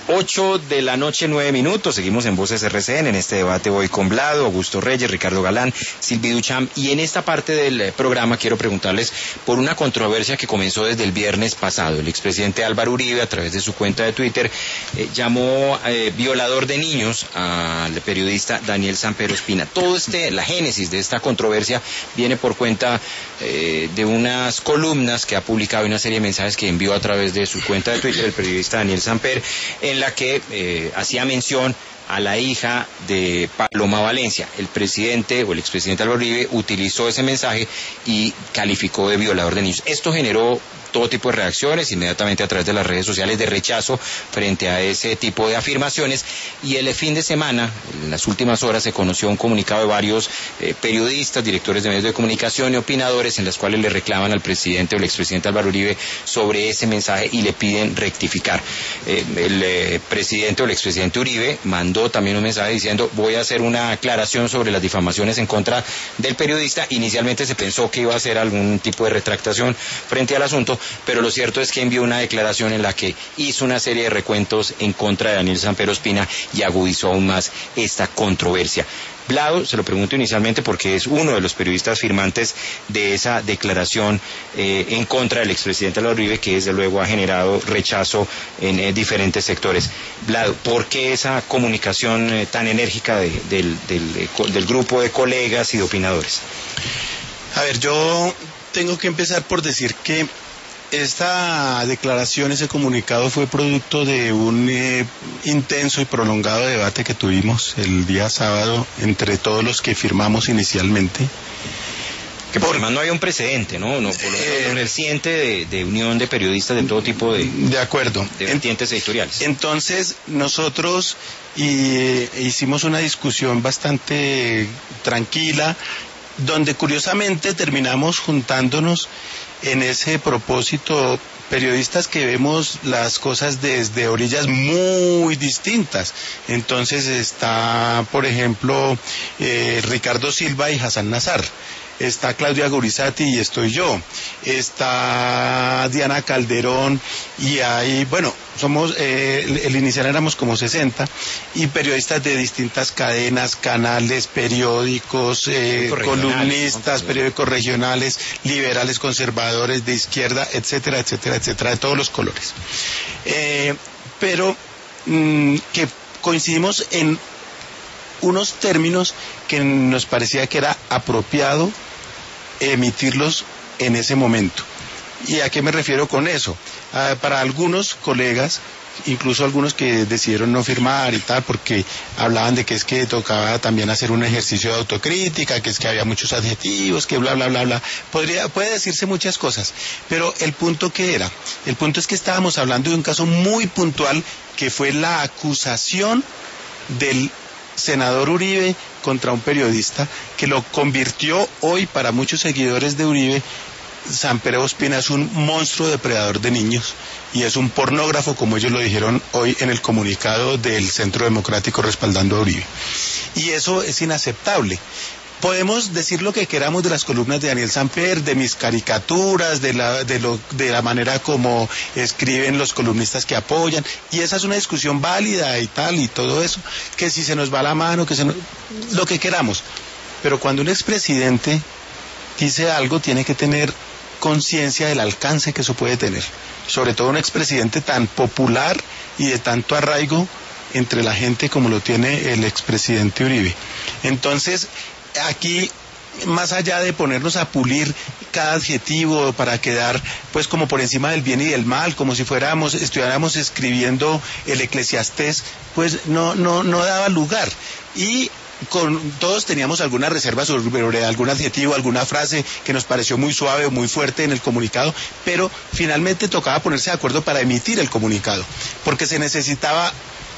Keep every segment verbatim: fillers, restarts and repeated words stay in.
ocho de la noche, nueve minutos, seguimos en Voces R C N, en este debate voy con Blado, Augusto Reyes, Ricardo Galán, Silvi Duchamp, y en esta parte del programa quiero preguntarles por una controversia que comenzó desde el viernes pasado. El expresidente Álvaro Uribe, a través de su cuenta de Twitter, eh, llamó eh, violador de niños al periodista Daniel Samper Ospina. Todo este, la génesis de esta controversia viene por cuenta eh, de unas columnas que ha publicado y una serie de mensajes que envió a través de su cuenta de Twitter el periodista Daniel Samper, en la que eh, hacía mención a la hija de Paloma Valencia. El presidente o el expresidente Álvaro Uribe utilizó ese mensaje y calificó de violador de niños. Esto generó todo tipo de reacciones inmediatamente a través de las redes sociales de rechazo frente a ese tipo de afirmaciones, y el fin de semana, en las últimas horas, se conoció un comunicado de varios eh, periodistas, directores de medios de comunicación y opinadores, en las cuales le reclaman al presidente o el expresidente Álvaro Uribe sobre ese mensaje y le piden rectificar. Eh, el eh, presidente o el expresidente Uribe mandó también un mensaje diciendo: voy a hacer una aclaración sobre las difamaciones en contra del periodista. Inicialmente se pensó que iba a hacer algún tipo de retractación frente al asunto, pero lo cierto es que envió una declaración en la que hizo una serie de recuentos en contra de Daniel Samper Ospina y agudizó aún más esta controversia. Blado, se lo pregunto inicialmente porque es uno de los periodistas firmantes de esa declaración eh, en contra del expresidente Álvaro Uribe, que desde luego ha generado rechazo en eh, diferentes sectores. Blado, ¿por qué esa comunicación eh, tan enérgica de, del, del, del grupo de colegas y de opinadores? A ver, yo tengo que empezar por decir que esta declaración, ese comunicado, fue producto de un eh, intenso y prolongado debate que tuvimos el día sábado entre todos los que firmamos inicialmente. Que por además no hay un precedente, ¿no? no por lo eh, reciente de, de unión de periodistas de todo tipo de... De acuerdo. De vertientes editoriales. Entonces, nosotros y, hicimos una discusión bastante tranquila, donde curiosamente terminamos juntándonos en ese propósito periodistas que vemos las cosas desde orillas muy distintas. Entonces está, por ejemplo, eh, Ricardo Silva y Hassan Nazar. Está Claudia Gorizati y estoy yo. Está Diana Calderón y hay, bueno, somos, eh, el, el inicial éramos como sesenta, y periodistas de distintas cadenas, canales, periódicos, eh, columnistas, ¿no? Periódicos regionales, liberales, conservadores, de izquierda, etcétera, etcétera, etcétera, de todos los colores. Eh, pero mmm, que coincidimos en unos términos que nos parecía que era apropiado emitirlos en ese momento. ¿Y a qué me refiero con eso? Ah, para algunos colegas, incluso algunos que decidieron no firmar y tal, porque hablaban de que es que tocaba también hacer un ejercicio de autocrítica, que es que había muchos adjetivos, que bla, bla, bla, bla. Podría, puede decirse muchas cosas, pero el punto que era, el punto es que estábamos hablando de un caso muy puntual, que fue la acusación del senador Uribe contra un periodista, que lo convirtió hoy, para muchos seguidores de Uribe, Samper Ospina es un monstruo depredador de niños y es un pornógrafo, como ellos lo dijeron hoy en el comunicado del Centro Democrático respaldando a Uribe. Y eso es inaceptable. Podemos decir lo que queramos de las columnas de Daniel Samper, de mis caricaturas, de la, de lo, de la manera como escriben los columnistas que apoyan, y esa es una discusión válida y tal, y todo eso, que si se nos va la mano, que se nos... lo que queramos. Pero cuando un expresidente dice algo, tiene que tener conciencia del alcance que eso puede tener. Sobre todo un expresidente tan popular y de tanto arraigo entre la gente como lo tiene el expresidente Uribe. Entonces, aquí, más allá de ponernos a pulir cada adjetivo para quedar pues como por encima del bien y del mal, como si fuéramos, estuviéramos escribiendo el Eclesiastés, pues no, no, no daba lugar. Y con todos teníamos alguna reserva sobre algún adjetivo, alguna frase que nos pareció muy suave o muy fuerte en el comunicado, pero finalmente tocaba ponerse de acuerdo para emitir el comunicado, porque se necesitaba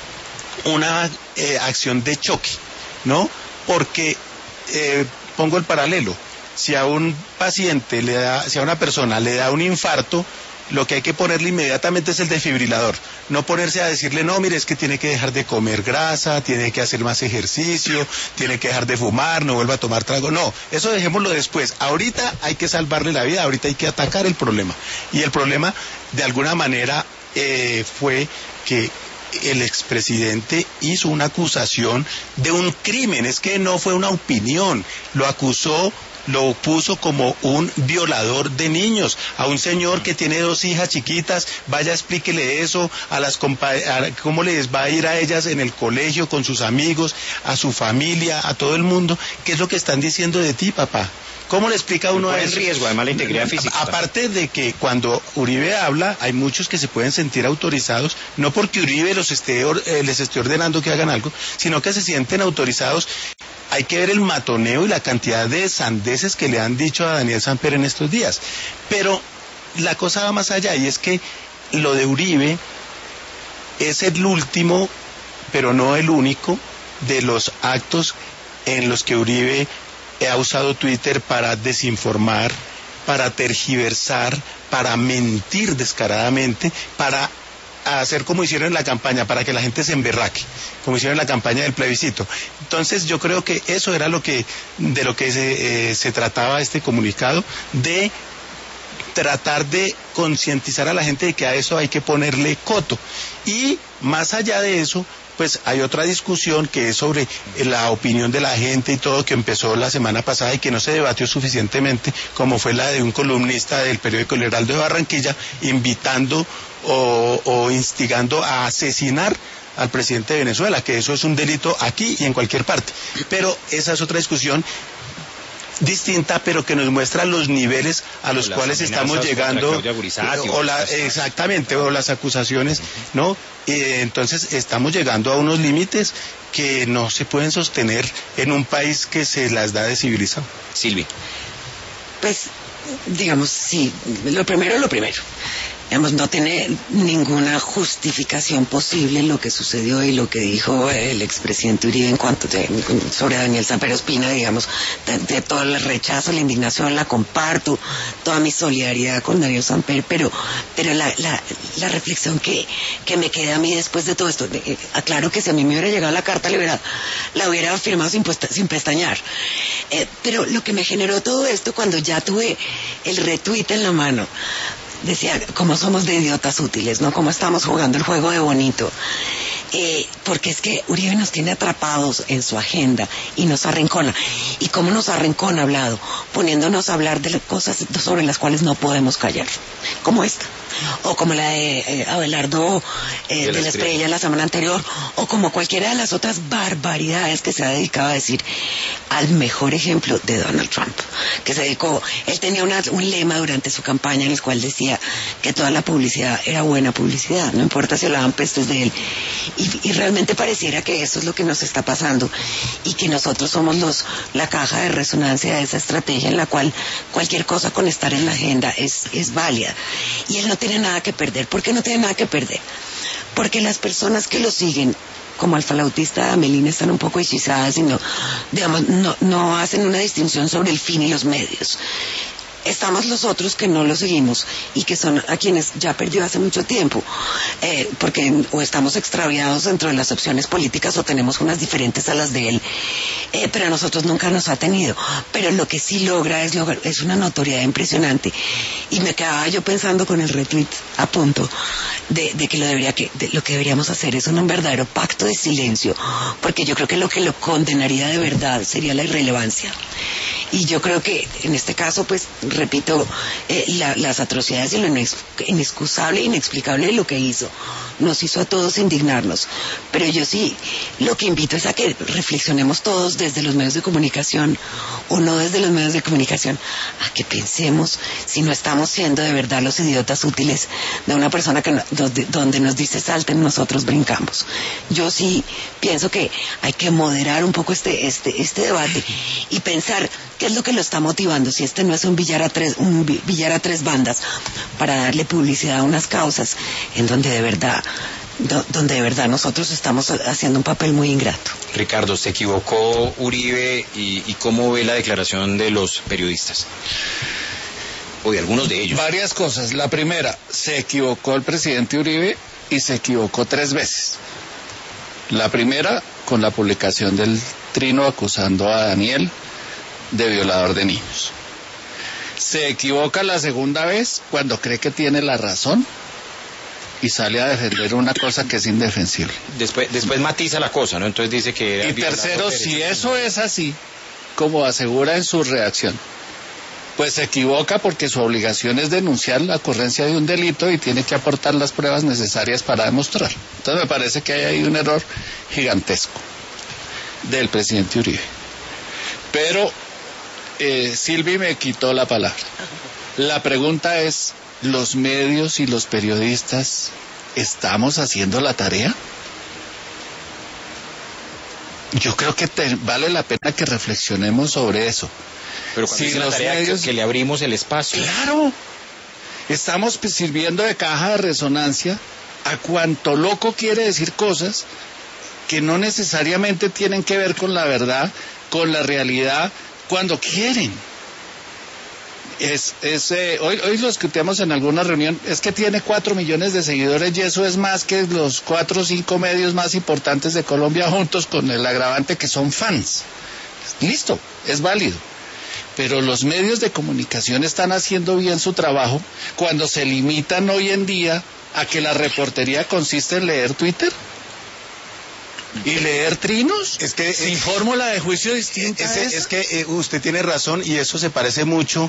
una eh, acción de choque, ¿no? Porque Eh, pongo el paralelo, si a un paciente le da, si a una persona le da un infarto, lo que hay que ponerle inmediatamente es el desfibrilador, no ponerse a decirle, no, mire, es que tiene que dejar de comer grasa, tiene que hacer más ejercicio, tiene que dejar de fumar, no vuelva a tomar trago, no, eso dejémoslo después. Ahorita hay que salvarle la vida, ahorita hay que atacar el problema, y el problema de alguna manera eh, fue que el expresidente hizo una acusación de un crimen, es que no fue una opinión, lo acusó, lo puso como un violador de niños, a un señor que tiene dos hijas chiquitas, vaya explíquele eso, a las compa- a, cómo les va a ir a ellas en el colegio, con sus amigos, a su familia, a todo el mundo, qué es lo que están diciendo de ti, papá. ¿Cómo le explica uno a eso? En riesgo, además la integridad física. Aparte de que cuando Uribe habla, hay muchos que se pueden sentir autorizados, no porque Uribe los esté, eh, les esté ordenando que hagan algo, sino que se sienten autorizados. Hay que ver el matoneo y la cantidad de sandeces que le han dicho a Daniel Samper en estos días. Pero la cosa va más allá, y es que lo de Uribe es el último, pero no el único, de los actos en los que Uribe ha usado Twitter para desinformar, para tergiversar, para mentir descaradamente, para hacer como hicieron en la campaña, para que la gente se emberraque, como hicieron en la campaña del plebiscito. Entonces yo creo que eso era lo que, de lo que se, eh, se trataba este comunicado, de tratar de concientizar a la gente de que a eso hay que ponerle coto. Y más allá de eso, pues hay otra discusión que es sobre la opinión de la gente y todo, que empezó la semana pasada y que no se debatió suficientemente, como fue la de un columnista del periódico El Heraldo de Barranquilla invitando o, o instigando a asesinar al presidente de Venezuela, que eso es un delito aquí y en cualquier parte. Pero esa es otra discusión distinta, pero que nos muestra los niveles a los cuales estamos llegando, o la, exactamente, o las acusaciones, ¿no? Eh, entonces estamos llegando a unos límites que no se pueden sostener en un país que se las da de civilizado. Silvi. Pues, digamos, sí, lo primero es lo primero. Digamos, no tiene ninguna justificación posible lo que sucedió y lo que dijo el expresidente Uribe en cuanto de, sobre Daniel Samper Ospina, digamos, de, de todo el rechazo, la indignación, la comparto, toda mi solidaridad con Daniel Samper, pero pero la, la, la reflexión que, que me queda a mí después de todo esto, eh, aclaro que si a mí me hubiera llegado la carta, la hubiera, la hubiera firmado sin, puesta, sin pestañear, eh, pero lo que me generó todo esto cuando ya tuve el retweet en la mano, decía, como somos de idiotas útiles, ¿no? Como estamos jugando el juego de bonito. Eh, porque es que Uribe nos tiene atrapados en su agenda y nos arrancona. ¿Y cómo nos arrancona hablado? Poniéndonos a hablar de cosas sobre las cuales no podemos callar, como esta, o como la de eh, Abelardo eh, de, de la Estrella la semana anterior, o como cualquiera de las otras barbaridades que se ha dedicado a decir, al mejor ejemplo de Donald Trump, que se dedicó, él tenía una, un lema durante su campaña en el cual decía que toda la publicidad era buena publicidad, no importa si hablaban pestes de él. Y, y realmente pareciera que eso es lo que nos está pasando y que nosotros somos los la caja de resonancia de esa estrategia en la cual cualquier cosa con estar en la agenda es, es válida. Y él no tiene nada que perder. ¿Por qué no tiene nada que perder? Porque las personas que lo siguen, como Alfalautista Amelina, están un poco hechizadas y no, digamos, no, no hacen una distinción sobre el fin y los medios. Estamos los otros que no lo seguimos y que son a quienes ya perdió hace mucho tiempo, eh, porque o estamos extraviados dentro de las opciones políticas o tenemos unas diferentes a las de él, eh, pero a nosotros nunca nos ha tenido. Pero lo que sí logra es, lograr, es una notoriedad impresionante. Y me quedaba yo pensando con el retweet a punto de, de que, lo, debería, que de, lo que deberíamos hacer es un verdadero pacto de silencio, porque yo creo que lo que lo condenaría de verdad sería la irrelevancia. Y yo creo que en este caso, pues, repito, eh, la, las atrocidades y lo inexcusable e inexplicable de lo que hizo, nos hizo a todos indignarnos. Pero yo sí, lo que invito es a que reflexionemos todos desde los medios de comunicación, o no desde los medios de comunicación, a que pensemos si no estamos siendo de verdad los idiotas útiles de una persona que no, donde, donde nos dice salten, nosotros brincamos. Yo sí pienso que hay que moderar un poco este, este, este debate y pensar qué es lo que lo está motivando, si este no es un billar a tres, un billar a tres bandas para darle publicidad a unas causas en donde de verdad, do, donde de verdad nosotros estamos haciendo un papel muy ingrato. Ricardo, ¿se equivocó Uribe y, y cómo ve la declaración de los periodistas? O de algunos de ellos. Varias cosas. La primera, se equivocó el presidente Uribe y se equivocó tres veces. La primera, con la publicación del trino acusando a Daniel de violador de niños. Se equivoca la segunda vez cuando cree que tiene la razón y sale a defender una cosa que es indefensible. Después, después matiza la cosa, ¿no? Entonces dice que... Era y tercero, si eso es así, como asegura en su reacción, pues se equivoca porque su obligación es denunciar la ocurrencia de un delito y tiene que aportar las pruebas necesarias para demostrar. Entonces me parece que hay ahí un error gigantesco del presidente Uribe. Pero eh, Silvi me quitó la palabra. La pregunta es, ¿los medios y los periodistas estamos haciendo la tarea? Yo creo que te, vale la pena que reflexionemos sobre eso. Pero cuando si dice la tarea medios, que, que le abrimos el espacio. Claro, estamos sirviendo de caja de resonancia a cuanto loco quiere decir cosas que no necesariamente tienen que ver con la verdad, con la realidad, cuando quieren. Es, es, eh, hoy, hoy lo discutíamos en alguna reunión, es que tiene cuatro millones de seguidores y eso es más que los cuatro o cinco medios más importantes de Colombia juntos, con el agravante que son fans. Listo, es válido. Pero los medios de comunicación están haciendo bien su trabajo cuando se limitan hoy en día a que la reportería consiste en leer Twitter y leer trinos. Es que sin eh, fórmula de juicio distinta. Es, es, es que eh, usted tiene razón y eso se parece mucho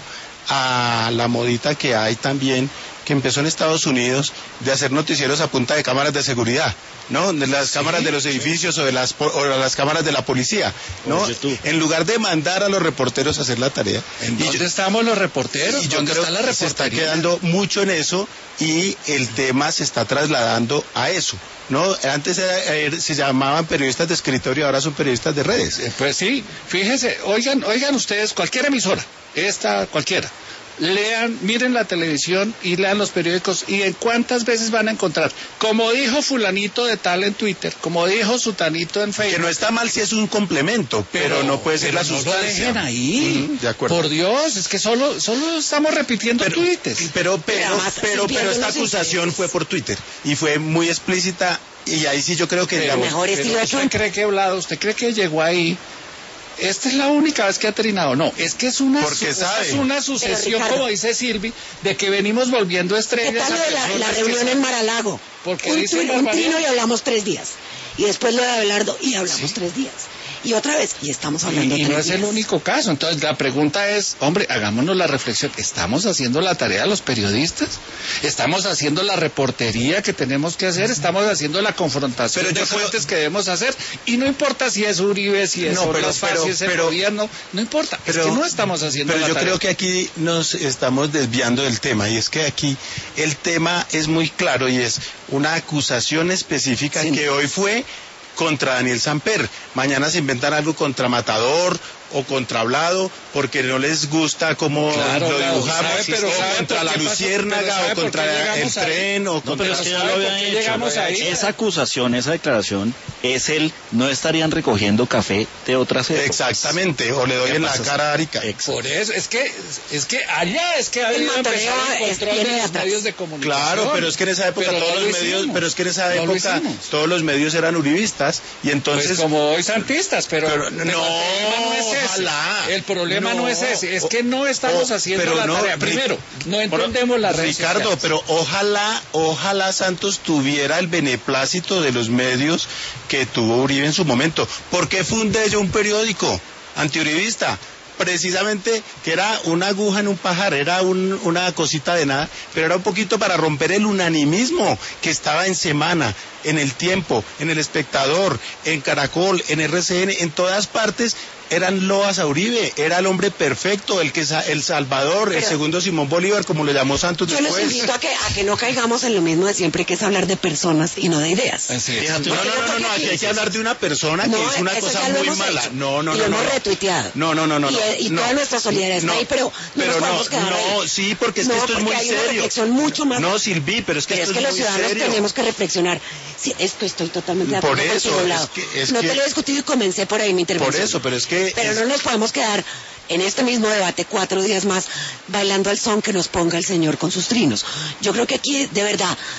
a la modita que hay también, que empezó en Estados Unidos, de hacer noticieros a punta de cámaras de seguridad, ¿no? De las sí, cámaras de los edificios sí. o de las o de las cámaras de la policía, ¿no? En lugar de mandar a los reporteros a hacer la tarea. ¿En dónde yo, estamos los reporteros? Y yo creo está la que se está quedando mucho en eso y el tema se está trasladando a eso, ¿no? Antes era, se llamaban periodistas de escritorio, ahora son periodistas de redes. Pues sí, fíjense, oigan, oigan ustedes, cualquier emisora, esta, cualquiera, lean, miren la televisión y lean los periódicos y en cuántas veces van a encontrar, como dijo fulanito de tal en Twitter, como dijo sutanito en Facebook. Que no está mal si es un complemento, pero, pero no puede ser la sustancia. No lo dejen ahí. Mm, de acuerdo. Por Dios, es que solo solo estamos repitiendo pero, tweets. Pero pero pero, pero, pero esta acusación fue por Twitter y fue muy explícita y ahí sí yo creo que pero digamos, mejor pero ¿usted cree que Vlado, usted cree que llegó ahí? Esta es la única vez que ha trinado. No, es que es una, su, es una sucesión, Ricardo, como dice Silvi, de que venimos volviendo estrellas. ¿Qué tal lo de la, la reunión en Mar-a-Lago? Porque un, dice un, un trino y hablamos tres días. Y después lo de Abelardo y hablamos sí. tres días. Y otra vez, y estamos hablando y, y tres no es días. el único caso. Entonces la pregunta es, hombre, hagámonos la reflexión. ¿Estamos haciendo la tarea de los periodistas? ¿Estamos haciendo la reportería que tenemos que hacer? ¿Estamos haciendo la confrontación pero de fuentes creo... que debemos hacer? Y no importa si es Uribe, si es no, Ordaz Paz, si es el pero, gobierno, no importa. Pero, es que no estamos haciendo pero la yo tarea. Creo que aquí nos estamos desviando del tema y es que aquí el tema es muy claro y es una acusación específica sí. que hoy fue contra Daniel Samper. Mañana se inventan algo contra Matador o contra Hablado porque no les gusta cómo claro, lo claro, dibujamos, sabe, pero o sabe contra la Luciérnaga o contra el tren o no, contra pero es que ya lo habían hecho. Llegamos ahí. Esa acusación, esa declaración es el no estarían recogiendo café de otras épocas. Exactamente, o le doy en la cara a Arica. Por eso, es que es que allá es que ha habido empezar el control de los medios de comunicación. Claro, pero es que en esa época pero todos no los lo medios, hicimos. pero es que en esa no época todos los medios eran uribistas y entonces pues como hoy santistas, pero, pero pero no, no es ese. Ojalá. El problema no, no es ese, es que no estamos o, haciendo pero la no, tarea. Primero, no entendemos la red Ricardo, social. pero ojalá, ojalá Santos tuviera el beneplácito de los medios que tuvo Uribe en su momento. ¿Por qué fundé yo un periódico antiuribista? Precisamente que era una aguja en un pajar, era un, una cosita de nada, pero era un poquito para romper el unanimismo que estaba en Semana, en El Tiempo, en El Espectador, en Caracol, en R C N, en todas partes eran loas a Uribe, era el hombre perfecto, el que el Salvador, pero, el segundo Simón Bolívar, como lo llamó Santos yo después. Yo les invito a que, a que no caigamos en lo mismo de siempre, que es hablar de personas y no de ideas. Sí. No, no, no, no, no, aquí hay que hablar de una persona no, que es una cosa muy mala. Hecho. No, no, y no. lo no, hemos no. retuiteado. No, no, no, no. Y, no, y no, toda nuestra solidaridad no, está ahí, pero no pero nos no, no, ahí. sí, porque es que no, esto es muy hay serio. Una reflexión mucho más. No, Silvi, pero es que pero esto es que es muy los ciudadanos serio. tenemos que reflexionar. Sí, esto estoy totalmente de por acuerdo eso, contigo, es lado. que, es no que, te lo he discutido y comencé por ahí mi intervención. Por eso, pero es que... Pero es... no nos podemos quedar en este mismo debate cuatro días más bailando al son que nos ponga el señor con sus trinos. Yo creo que aquí, de verdad,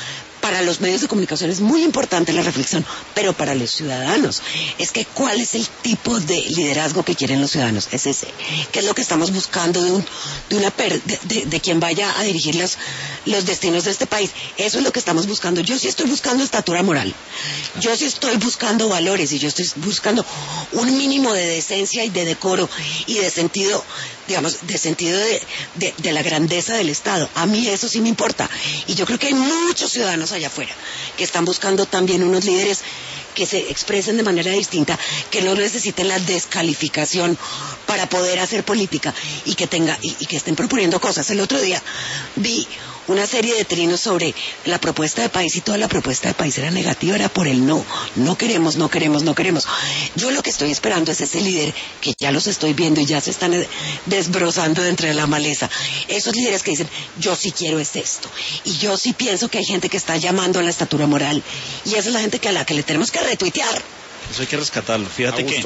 para los medios de comunicación es muy importante la reflexión, pero para los ciudadanos es que cuál es el tipo de liderazgo que quieren los ciudadanos, es ese, qué es lo que estamos buscando de un de una per, de, de, de quien vaya a dirigir los, los destinos de este país. Eso es lo que estamos buscando. Yo sí estoy buscando estatura moral, yo sí estoy buscando valores, y yo estoy buscando un mínimo de decencia y de decoro y de sentido, digamos, de sentido de, de, de la grandeza del Estado. A mí eso sí me importa, y yo creo que hay muchos ciudadanos allá afuera que están buscando también unos líderes que se expresen de manera distinta, que no necesiten la descalificación para poder hacer política, y que tenga y, y que estén proponiendo cosas. El otro día vi una serie de trinos sobre la propuesta de país, y toda la propuesta de país era negativa, era por el no, no queremos, no queremos, no queremos. Yo lo que estoy esperando es ese líder, que ya los estoy viendo y ya se están desbrozando dentro de la maleza, esos líderes que dicen, yo sí quiero es esto, y yo sí pienso que hay gente que está llamando a la estatura moral, y esa es la gente que a la que le tenemos que retuitear. Eso hay que rescatarlo. Fíjate que,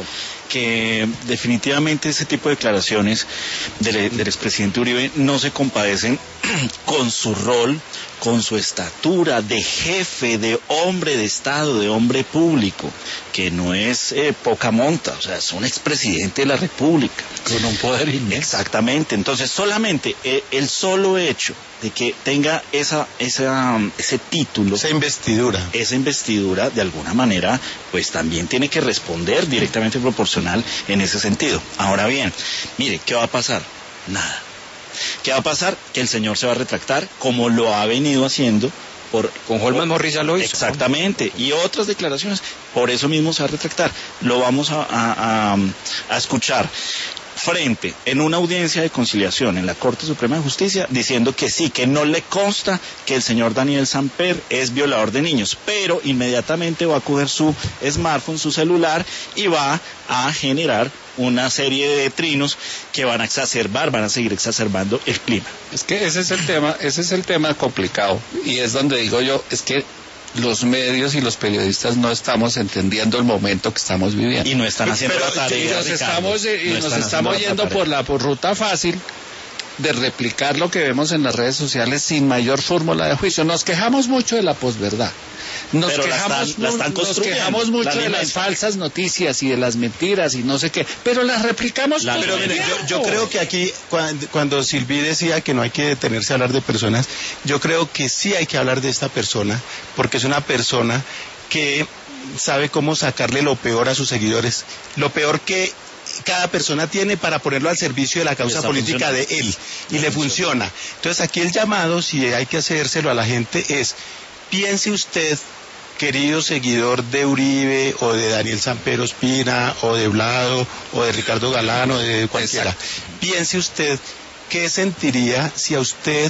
que definitivamente ese tipo de declaraciones del, del expresidente Uribe no se compadecen con su rol, con su estatura de jefe, de hombre de Estado, de hombre público, que no es eh, poca monta, o sea, es un expresidente de la República. Con un poder inmenso. Exactamente. Entonces, solamente eh, el solo hecho de que tenga esa, esa, ese título, esa investidura, esa investidura, de alguna manera, pues también tiene que responder directamente proporcional en ese sentido. Ahora bien, mire, ¿qué va a pasar? Nada. ¿Qué va a pasar? Que el señor se va a retractar, como lo ha venido haciendo. Por, con Holman Morris ya lo hizo. Exactamente, y otras declaraciones, por eso mismo se va a retractar. Lo vamos a, a, a, a escuchar frente en una audiencia de conciliación en la Corte Suprema de Justicia, diciendo que sí, que no le consta que el señor Daniel Samper es violador de niños, pero inmediatamente va a coger su smartphone, su celular, y va a generar una serie de trinos que van a exacerbar, van a seguir exacerbando el clima. Es que ese es el tema, ese es el tema complicado, y es donde digo yo, es que los medios y los periodistas no estamos entendiendo el momento que estamos viviendo. Y no están haciendo Pero, la tarea, y nos Ricardo, estamos, y no nos están estamos yendo la por la por ruta fácil de replicar lo que vemos en las redes sociales sin mayor fórmula de juicio. Nos quejamos mucho de la posverdad. Nos pero quejamos, la están, la están nos quejamos mucho de las falsas noticias y de las mentiras y no sé qué, pero las replicamos. La pero mire, yo, yo creo que aquí, cuando, cuando Silvi decía que no hay que detenerse a hablar de personas, yo creo que sí hay que hablar de esta persona, porque es una persona que sabe cómo sacarle lo peor a sus seguidores, lo peor que cada persona tiene, para ponerlo al servicio de la causa política de él, y le funciona. Entonces aquí el llamado, si hay que hacérselo a la gente, es: piense usted, querido seguidor de Uribe, o de Daniel Samper Ospina, o de Vlado, o de Ricardo Galán, o de cualquiera. Exacto. Piense usted qué sentiría si a usted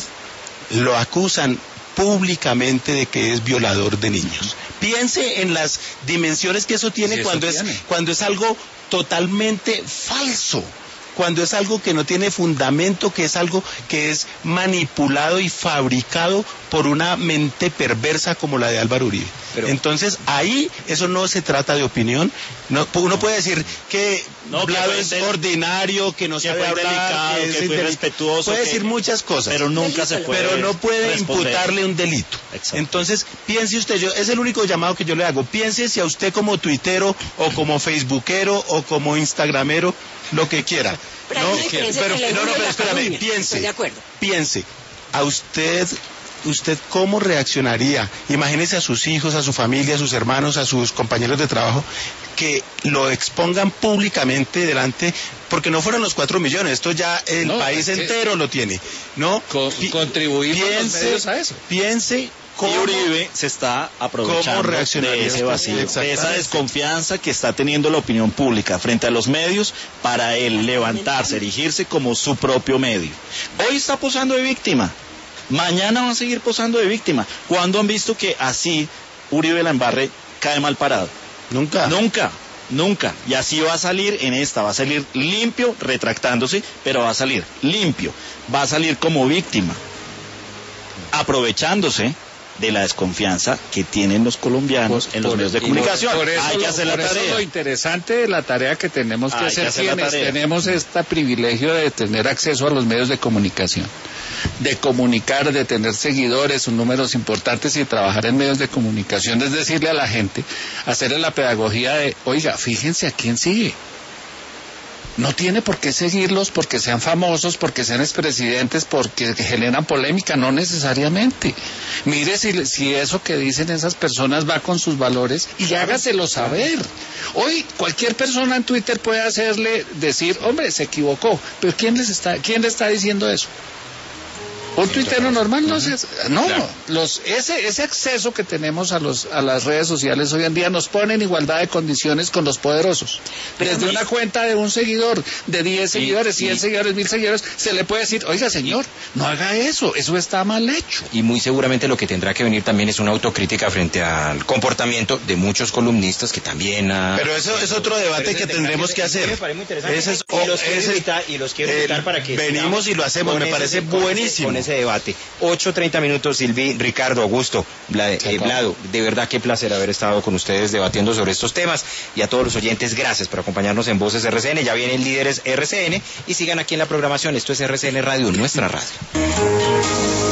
lo acusan públicamente de que es violador de niños. Piense en las dimensiones que eso tiene, sí, cuando eso es tiene. cuando es algo totalmente falso, cuando es algo que no tiene fundamento, que es algo que es manipulado y fabricado por una mente perversa como la de Álvaro Uribe. Pero, entonces ahí eso no se trata de opinión. No, uno puede decir que no, Vlado que es del, ordinario, que no que sabe hablar, delicado, que, que es fue respetuoso, puede que, decir muchas cosas, pero nunca se puede, pero no puede responder. imputarle un delito. Exacto. Entonces piense usted, yo es el único llamado que yo le hago. Piense si a usted, como tuitero o como facebookero o como instagramero, lo que quiera. Pero no, pero, no, no, pero espérame, piense, de acuerdo. piense, a usted, usted cómo reaccionaría. Imagínese a sus hijos, a su familia, a sus hermanos, a sus compañeros de trabajo, que lo expongan públicamente delante, porque no fueron los cuatro millones, esto ya el no, país es entero lo tiene, ¿no? Con, contribuimos piense, los medios a eso. Piense. ¿Cómo? Y Uribe se está aprovechando de ese vacío, de esa desconfianza que está teniendo la opinión pública frente a los medios, para él levantarse, erigirse como su propio medio. Hoy está posando de víctima, mañana va a seguir posando de víctima. ¿Cuándo han visto que así Uribe la embarre, cae mal parado? Nunca. Nunca. Nunca, y así va a salir en esta, va a salir limpio, retractándose, pero va a salir limpio, va a salir como víctima, aprovechándose de la desconfianza que tienen los colombianos por, en los por, medios de comunicación. Por, por eso, hay que lo, hacer por la tarea. Eso lo interesante de la tarea que tenemos que hay hacer, que hacer quienes tenemos este privilegio de tener acceso a los medios de comunicación, de comunicar, de tener seguidores, números importantes y trabajar en medios de comunicación, es decirle a la gente, hacerle la pedagogía de, oiga, fíjense a quién sigue. No tiene por qué seguirlos porque sean famosos, porque sean expresidentes, porque generan polémica, no necesariamente. Mire si, si eso que dicen esas personas va con sus valores y hágaselo saber. Hoy cualquier persona en Twitter puede hacerle decir, hombre, se equivocó, pero ¿quién les está, quién le está diciendo eso? Un tuitero normal no se, no, claro. los ese ese acceso que tenemos a los a las redes sociales hoy en día nos pone en igualdad de condiciones con los poderosos. Pero desde una cuenta de un seguidor, de diez sí, seguidores, cien sí. seguidores, mil seguidores, se le puede decir, oiga señor, no haga eso, eso está mal hecho. Y muy seguramente lo que tendrá que venir también es una autocrítica frente al comportamiento de muchos columnistas que también ha... Pero eso es otro debate que tendremos que hacer. Me parece muy interesante. Ese es, y los quiero ese, invitar, y los quiero invitar eh, para que... venimos y lo hacemos, me parece ese, buenísimo. Con ese, con ese debate. ocho treinta minutos, Silvi, Ricardo, Augusto, Vlad, eh, Vlado, de verdad qué placer haber estado con ustedes debatiendo sobre estos temas, y a todos los oyentes, gracias por acompañarnos en Voces R C N, ya vienen Líderes R C N, y sigan aquí en la programación, esto es R C N Radio, nuestra radio.